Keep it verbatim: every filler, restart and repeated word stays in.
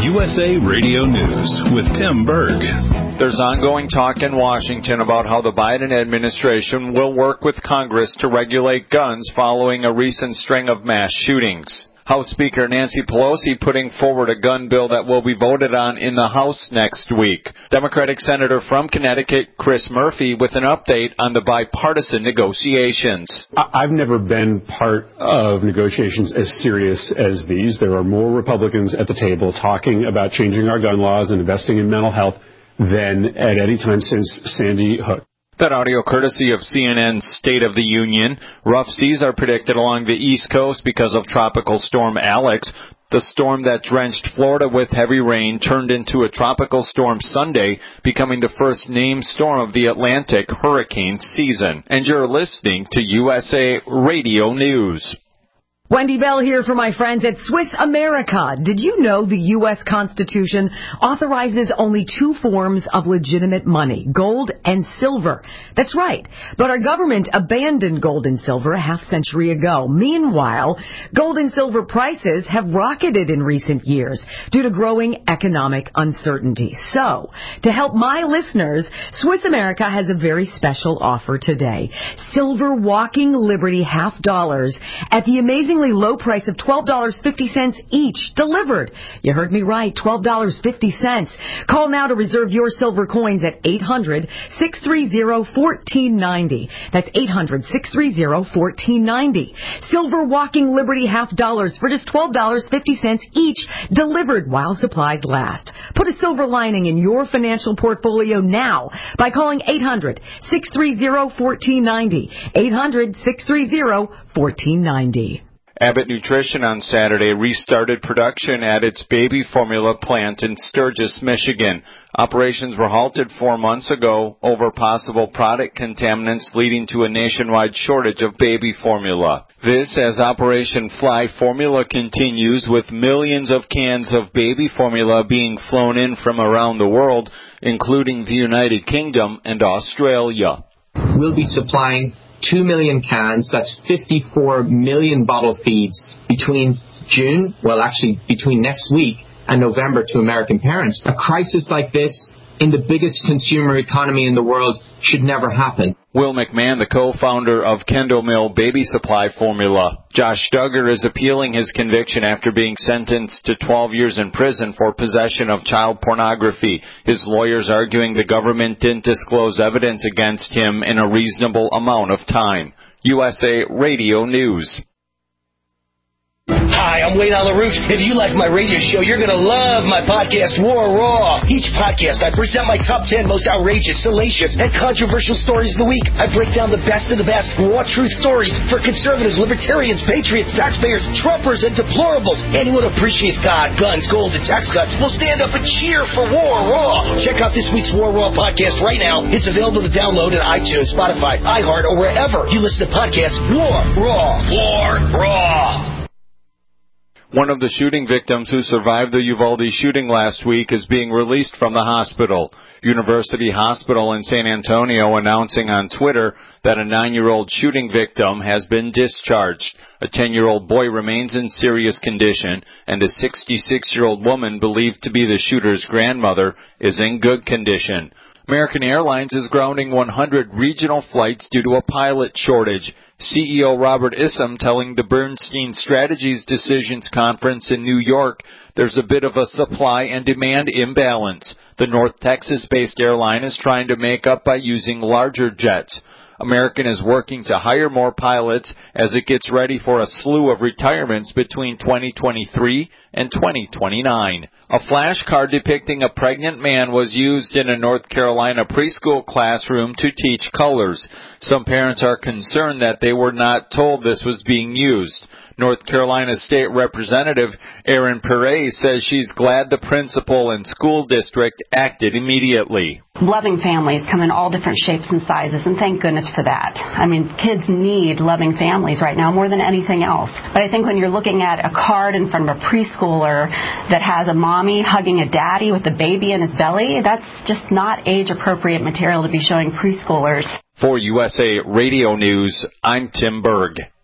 U S A Radio News with Tim Berg. There's ongoing talk in Washington about how the Biden administration will work with Congress to regulate guns following a recent string of mass shootings. House Speaker Nancy Pelosi putting forward a gun bill that will be voted on in the House next week. Democratic Senator from Connecticut, Chris Murphy, with an update on the bipartisan negotiations. I've never been part of negotiations as serious as these. There are more Republicans at the table talking about changing our gun laws and investing in mental health than at any time since Sandy Hook. That audio courtesy of C N N's State of the Union. Rough seas are predicted along the East Coast because of Tropical Storm Alex. The storm that drenched Florida with heavy rain turned into a tropical storm Sunday, becoming the first named storm of the Atlantic hurricane season. And you're listening to U S A Radio News. Wendy Bell here for my friends at Swiss America. Did you know the U S Constitution authorizes only two forms of legitimate money, gold and silver? That's right. But our government abandoned gold and silver a half century ago. Meanwhile, gold and silver prices have rocketed in recent years due to growing economic uncertainty. So, to help my listeners, Swiss America has a very special offer today. Silver Walking Liberty half dollars at the amazing low price of twelve dollars and fifty cents each, delivered. You heard me right, twelve dollars and fifty cents. Call now to reserve your silver coins at eight hundred, six three zero, one four nine zero. That's eight hundred, six three zero, one four nine zero. Silver Walking Liberty half dollars for just twelve dollars and fifty cents each, delivered while supplies last. Put a silver lining in your financial portfolio now by calling eight hundred, six three zero, one four nine zero. eight hundred, six three zero, one four nine zero. Abbott Nutrition on Saturday restarted production at its baby formula plant in Sturgis, Michigan. Operations were halted four months ago over possible product contaminants leading to a nationwide shortage of baby formula. This as Operation Fly Formula continues, with millions of cans of baby formula being flown in from around the world, including the United Kingdom and Australia. We'll be supplying two million cans, that's fifty-four million bottle feeds between June, well actually between next week and November to American parents. A crisis like this in the biggest consumer economy in the world should never happen. Will McMahon, the co-founder of Kendall Mill Baby Supply Formula. Josh Duggar is appealing his conviction after being sentenced to twelve years in prison for possession of child pornography. His lawyers arguing the government didn't disclose evidence against him in a reasonable amount of time. U S A Radio News. Hi, I'm Wayne on the Roof. If you like my radio show, you're going to love my podcast, War Raw. Each podcast, I present my top ten most outrageous, salacious, and controversial stories of the week. I break down the best of the best raw truth stories for conservatives, libertarians, patriots, taxpayers, Trumpers, and deplorables. Anyone who appreciates God, guns, gold, and tax cuts will stand up and cheer for War Raw. Check out this week's War Raw podcast right now. It's available to download on iTunes, Spotify, iHeart, or wherever you listen to podcasts. War Raw. War Raw. One of the shooting victims who survived the Uvalde shooting last week is being released from the hospital. University Hospital in San Antonio announcing on Twitter that a nine-year-old shooting victim has been discharged. A ten-year-old boy remains in serious condition, and a sixty-six-year-old woman believed to be the shooter's grandmother is in good condition. American Airlines is grounding one hundred regional flights due to a pilot shortage. C E O Robert Issam telling the Bernstein Strategies Decisions Conference in New York there's a bit of a supply and demand imbalance. The North Texas-based airline is trying to make up by using larger jets. American is working to hire more pilots as it gets ready for a slew of retirements between twenty twenty-three and twenty twenty-nine. A flashcard depicting a pregnant man was used in a North Carolina preschool classroom to teach colors. Some parents are concerned that they were not told this was being used. North Carolina State Representative Erin Perez says she's glad the principal and school district acted immediately. Loving families come in all different shapes and sizes, and thank goodness for that. I mean, kids need loving families right now more than anything else. But I think when you're looking at a card in front of a preschooler that has a mommy hugging a daddy with a baby in his belly, that's just not age-appropriate material to be showing preschoolers. For U S A Radio News, I'm Tim Berg.